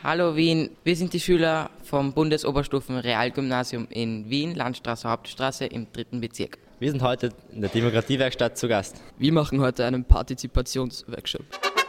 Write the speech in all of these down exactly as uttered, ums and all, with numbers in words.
Hallo Wien, wir sind die Schüler vom Bundesoberstufen-Realgymnasium in Wien, Landstraße, Hauptstraße im dritten Bezirk. Wir sind heute in der Demokratiewerkstatt zu Gast. Wir machen heute einen Partizipationsworkshop.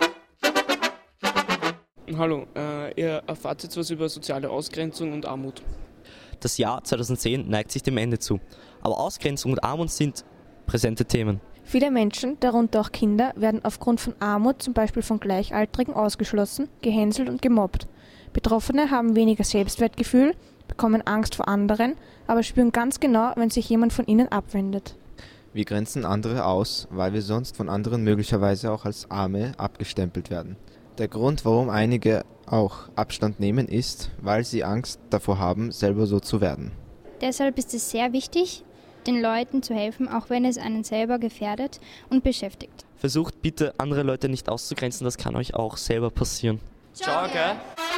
Hallo, äh, ihr erfahrt jetzt was über soziale Ausgrenzung und Armut. Das Jahr zweitausendzehn neigt sich dem Ende zu, aber Ausgrenzung und Armut sind präsente Themen. Viele Menschen, darunter auch Kinder, werden aufgrund von Armut, zum Beispiel von Gleichaltrigen, ausgeschlossen, gehänselt und gemobbt. Betroffene haben weniger Selbstwertgefühl, bekommen Angst vor anderen, aber spüren ganz genau, wenn sich jemand von ihnen abwendet. Wir grenzen andere aus, weil wir sonst von anderen möglicherweise auch als Arme abgestempelt werden. Der Grund, warum einige auch Abstand nehmen, ist, weil sie Angst davor haben, selber so zu werden. Deshalb ist es sehr wichtig, den Leuten zu helfen, auch wenn es einen selber gefährdet und beschäftigt. Versucht bitte, andere Leute nicht auszugrenzen, das kann euch auch selber passieren. Ciao, gell?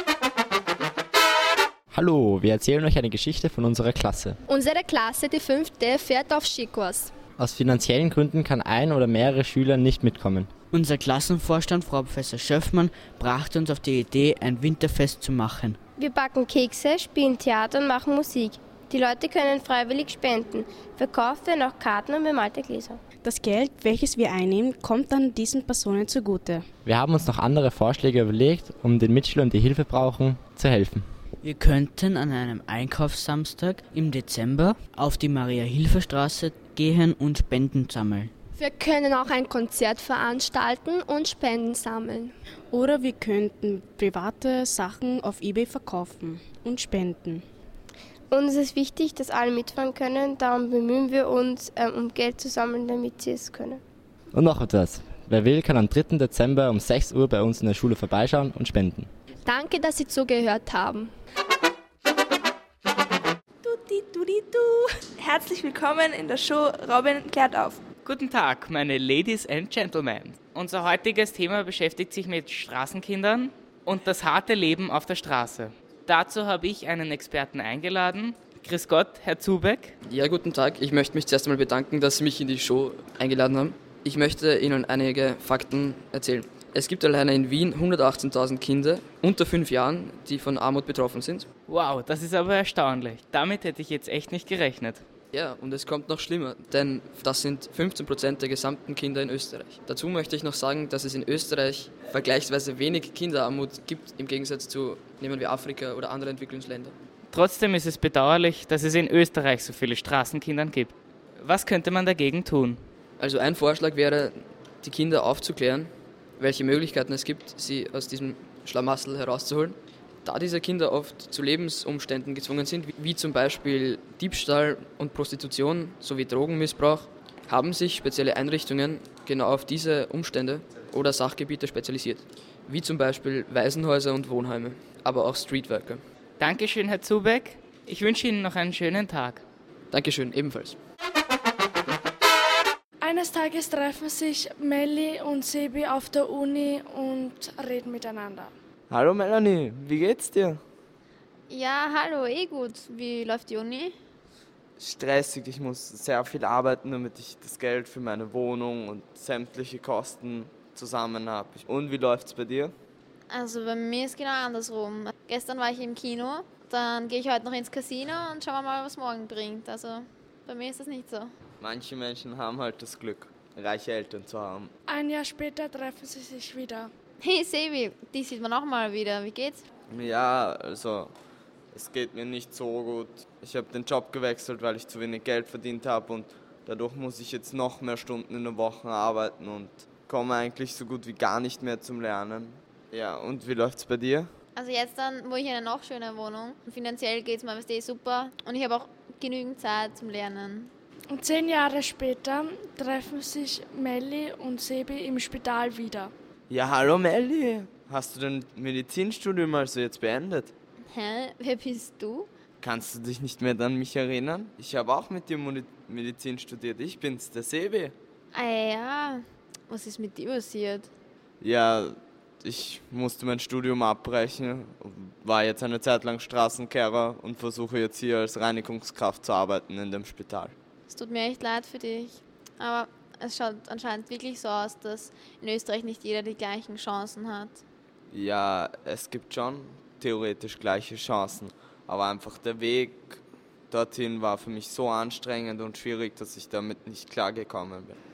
Hallo, wir erzählen euch eine Geschichte von unserer Klasse. Unsere Klasse, die fünfte, fährt auf Skikurs. Aus finanziellen Gründen kann ein oder mehrere Schüler nicht mitkommen. Unser Klassenvorstand, Frau Professor Schöffmann, brachte uns auf die Idee, ein Winterfest zu machen. Wir backen Kekse, spielen Theater und machen Musik. Die Leute können freiwillig spenden. Verkauft werden auch Karten und bemalte Gläser. Das Geld, welches wir einnehmen, kommt dann diesen Personen zugute. Wir haben uns noch andere Vorschläge überlegt, um den Mitschülern, die Hilfe brauchen, zu helfen. Wir könnten an einem Einkaufssamstag im Dezember auf die Maria-Hilfer-Straße gehen und Spenden sammeln. Wir können auch ein Konzert veranstalten und Spenden sammeln. Oder wir könnten private Sachen auf eBay verkaufen und spenden. Uns ist wichtig, dass alle mitfahren können, darum bemühen wir uns, um Geld zu sammeln, damit sie es können. Und noch etwas. Wer will, kann am dritten Dezember um sechs Uhr bei uns in der Schule vorbeischauen und spenden. Danke, dass Sie zugehört haben. Herzlich willkommen in der Show Robin klärt auf. Guten Tag, meine Ladies and Gentlemen. Unser heutiges Thema beschäftigt sich mit Straßenkindern und das harte Leben auf der Straße. Dazu habe ich einen Experten eingeladen. Grüß Gott, Herr Zubeck. Ja, guten Tag. Ich möchte mich zuerst einmal bedanken, dass Sie mich in die Show eingeladen haben. Ich möchte Ihnen einige Fakten erzählen. Es gibt alleine in Wien hundertachtzehntausend Kinder unter fünf Jahren, die von Armut betroffen sind. Wow, das ist aber erstaunlich. Damit hätte ich jetzt echt nicht gerechnet. Ja, und es kommt noch schlimmer, denn das sind fünfzehn Prozent der gesamten Kinder in Österreich. Dazu möchte ich noch sagen, dass es in Österreich vergleichsweise wenig Kinderarmut gibt, im Gegensatz zu, nehmen wir Afrika oder andere Entwicklungsländer. Trotzdem ist es bedauerlich, dass es in Österreich so viele Straßenkinder gibt. Was könnte man dagegen tun? Also ein Vorschlag wäre, die Kinder aufzuklären, welche Möglichkeiten es gibt, sie aus diesem Schlamassel herauszuholen. Da diese Kinder oft zu Lebensumständen gezwungen sind, wie zum Beispiel Diebstahl und Prostitution sowie Drogenmissbrauch, haben sich spezielle Einrichtungen genau auf diese Umstände oder Sachgebiete spezialisiert, wie zum Beispiel Waisenhäuser und Wohnheime, aber auch Streetworker. Dankeschön, Herr Zubeck. Ich wünsche Ihnen noch einen schönen Tag. Dankeschön, ebenfalls. Eines Tages treffen sich Melli und Sebi auf der Uni und reden miteinander. Hallo Melanie, wie geht's dir? Ja, hallo, eh gut. Wie läuft die Uni? Stressig, ich muss sehr viel arbeiten, damit ich das Geld für meine Wohnung und sämtliche Kosten zusammen habe. Und wie läuft's bei dir? Also bei mir ist genau andersrum. Gestern war ich im Kino, dann gehe ich heute noch ins Casino und schauen wir mal, was morgen bringt. Also bei mir ist das nicht so. Manche Menschen haben halt das Glück, reiche Eltern zu haben. Ein Jahr später treffen sie sich wieder. Hey Sebi, die sieht man auch mal wieder. Wie geht's? Ja, also es geht mir nicht so gut. Ich habe den Job gewechselt, weil ich zu wenig Geld verdient habe und dadurch muss ich jetzt noch mehr Stunden in der Woche arbeiten und komme eigentlich so gut wie gar nicht mehr zum Lernen. Ja, und wie läuft's bei dir? Also jetzt dann, wo ich in einer noch schöner Wohnung. Finanziell geht's mir eh super und ich habe auch genügend Zeit zum Lernen. Und zehn Jahre später treffen sich Melli und Sebi im Spital wieder. Ja, hallo Melli. Hast du dein Medizinstudium also jetzt beendet? Hä? Wer bist du? Kannst du dich nicht mehr an mich erinnern? Ich habe auch mit dir Medizin studiert. Ich bin's, der Sebi. Ah ja, was ist mit dir passiert? Ja, ich musste mein Studium abbrechen, war jetzt eine Zeit lang Straßenkehrer und versuche jetzt hier als Reinigungskraft zu arbeiten in dem Spital. Es tut mir echt leid für dich, aber es schaut anscheinend wirklich so aus, dass in Österreich nicht jeder die gleichen Chancen hat. Ja, es gibt schon theoretisch gleiche Chancen. Aber einfach der Weg dorthin war für mich so anstrengend und schwierig, dass ich damit nicht klargekommen bin.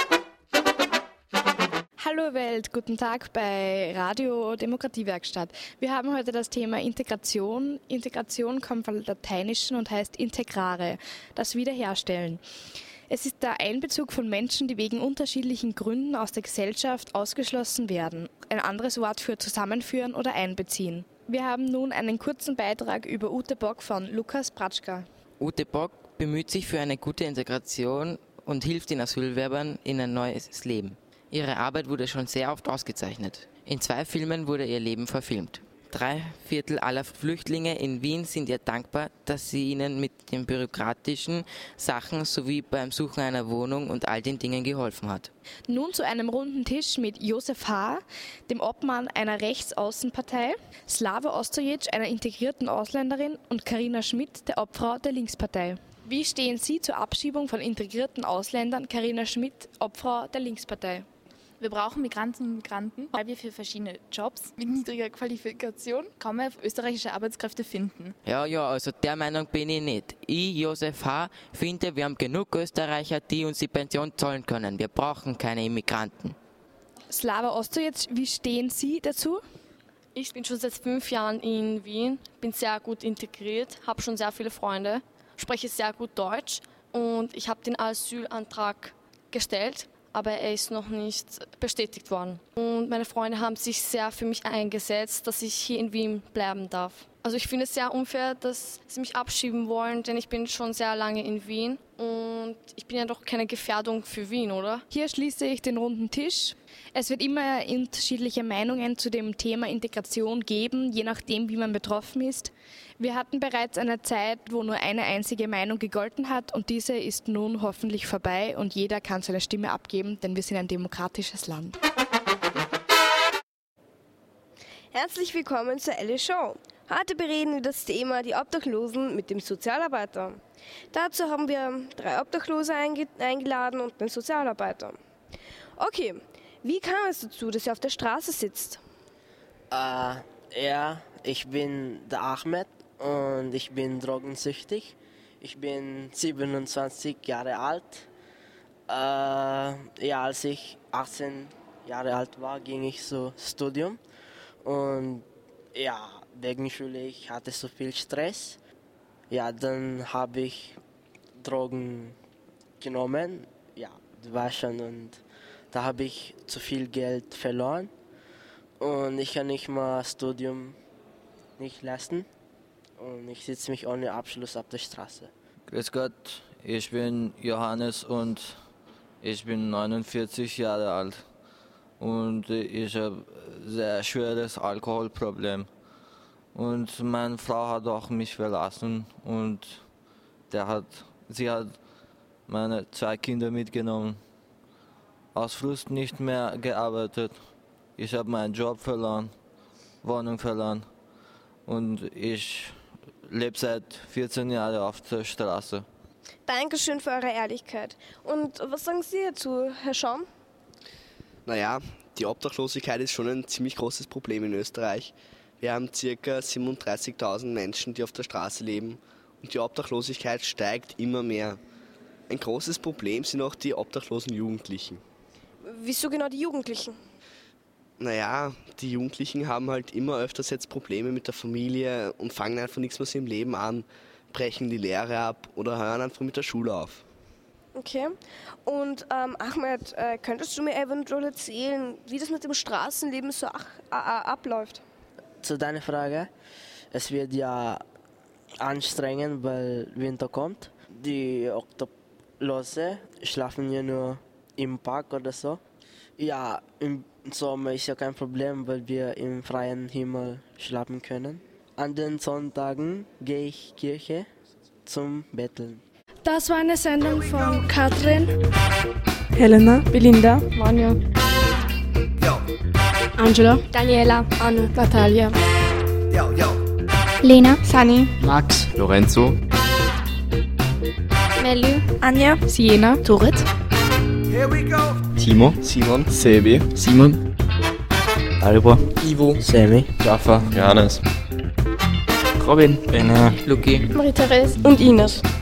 Hallo Welt, guten Tag bei Radio Demokratiewerkstatt. Wir haben heute das Thema Integration. Integration kommt vom Lateinischen und heißt integrare, das Wiederherstellen. Es ist der Einbezug von Menschen, die wegen unterschiedlichen Gründen aus der Gesellschaft ausgeschlossen werden. Ein anderes Wort für zusammenführen oder einbeziehen. Wir haben nun einen kurzen Beitrag über Ute Bock von Lukas Pratschka. Ute Bock bemüht sich für eine gute Integration und hilft den Asylbewerbern in ein neues Leben. Ihre Arbeit wurde schon sehr oft ausgezeichnet. In zwei Filmen wurde ihr Leben verfilmt. Drei Viertel aller Flüchtlinge in Wien sind ihr dankbar, dass sie ihnen mit den bürokratischen Sachen sowie beim Suchen einer Wohnung und all den Dingen geholfen hat. Nun zu einem runden Tisch mit Josef H., dem Obmann einer Rechtsaußenpartei, Slava Ostojic, einer integrierten Ausländerin, und Carina Schmidt, der Obfrau der Linkspartei. Wie stehen Sie zur Abschiebung von integrierten Ausländern? Carina Schmidt, Obfrau der Linkspartei. Wir brauchen Migrantinnen und Migranten, weil wir für verschiedene Jobs mit niedriger Qualifikation kaum mehr österreichische Arbeitskräfte finden. Ja, ja, also der Meinung bin ich nicht. Ich, Josef H., finde, wir haben genug Österreicher, die uns die Pension zahlen können. Wir brauchen keine Immigranten. Slava Ostojic, wie stehen Sie dazu? Ich bin schon seit fünf Jahren in Wien, bin sehr gut integriert, habe schon sehr viele Freunde, spreche sehr gut Deutsch und ich habe den Asylantrag gestellt, aber er ist noch nicht bestätigt worden. Und meine Freunde haben sich sehr für mich eingesetzt, dass ich hier in Wien bleiben darf. Also ich finde es sehr unfair, dass sie mich abschieben wollen, denn ich bin schon sehr lange in Wien und ich bin ja doch keine Gefährdung für Wien, oder? Hier schließe ich den runden Tisch. Es wird immer unterschiedliche Meinungen zu dem Thema Integration geben, je nachdem, wie man betroffen ist. Wir hatten bereits eine Zeit, wo nur eine einzige Meinung gegolten hat und diese ist nun hoffentlich vorbei und jeder kann seine Stimme abgeben, denn wir sind ein demokratisches Land. Herzlich willkommen zur Elle Show. Heute bereden wir das Thema die Obdachlosen mit dem Sozialarbeiter. Dazu haben wir drei Obdachlose einge- eingeladen und einen Sozialarbeiter. Okay, wie kam es dazu, dass ihr auf der Straße sitzt? Äh, ja, ich bin der Ahmed und ich bin drogensüchtig. Ich bin siebenundzwanzig Jahre alt. Äh, ja, als ich achtzehn Jahre alt war, ging ich so Studium. Und ja, wegen Schule, ich hatte so viel Stress. Ja, dann habe ich Drogen genommen. Ja, das war schon. Und da habe ich zu viel Geld verloren. Und ich kann nicht mal Studium nicht leisten. Und ich sitze mich ohne Abschluss auf der Straße. Grüß Gott, ich bin Johannes und ich bin neunundvierzig Jahre alt. Und ich habe ein sehr schweres Alkoholproblem. Und meine Frau hat auch mich verlassen und der hat, sie hat meine zwei Kinder mitgenommen. Aus Frust nicht mehr gearbeitet. Ich habe meinen Job verloren, Wohnung verloren und ich lebe seit vierzehn Jahren auf der Straße. Dankeschön für eure Ehrlichkeit. Und was sagen Sie dazu, Herr Schaum? Naja, die Obdachlosigkeit ist schon ein ziemlich großes Problem in Österreich. Wir haben ca. siebenunddreißigtausend Menschen, die auf der Straße leben und die Obdachlosigkeit steigt immer mehr. Ein großes Problem sind auch die obdachlosen Jugendlichen. Wieso genau die Jugendlichen? Naja, die Jugendlichen haben halt immer öfters jetzt Probleme mit der Familie und fangen einfach nichts mehr im Leben an, brechen die Lehre ab oder hören einfach mit der Schule auf. Okay. Und ähm, Ahmed, äh, könntest du mir eventuell erzählen, wie das mit dem Straßenleben so ach, äh, abläuft? Zu deiner Frage, es wird ja anstrengend, weil Winter kommt. Die Obdachlose schlafen ja nur im Park oder so. Ja, im Sommer ist ja kein Problem, weil wir im freien Himmel schlafen können. An den Sonntagen gehe ich Kirche zum Betteln. Das war eine Sendung von Katrin, Helena, Belinda, Vanja, Angela, Daniela, Anne, Natalia, Yo, yo. Lena, Sunny, Max, Lorenzo, Melly, Anja, Siena, Turit, Here we go. Timo, Simon, Sebi, Simon, Dalibor, Ivo, Sammy, Jaffa, Johannes. Robin, Bene, Luki, Marie-Therese und Ines.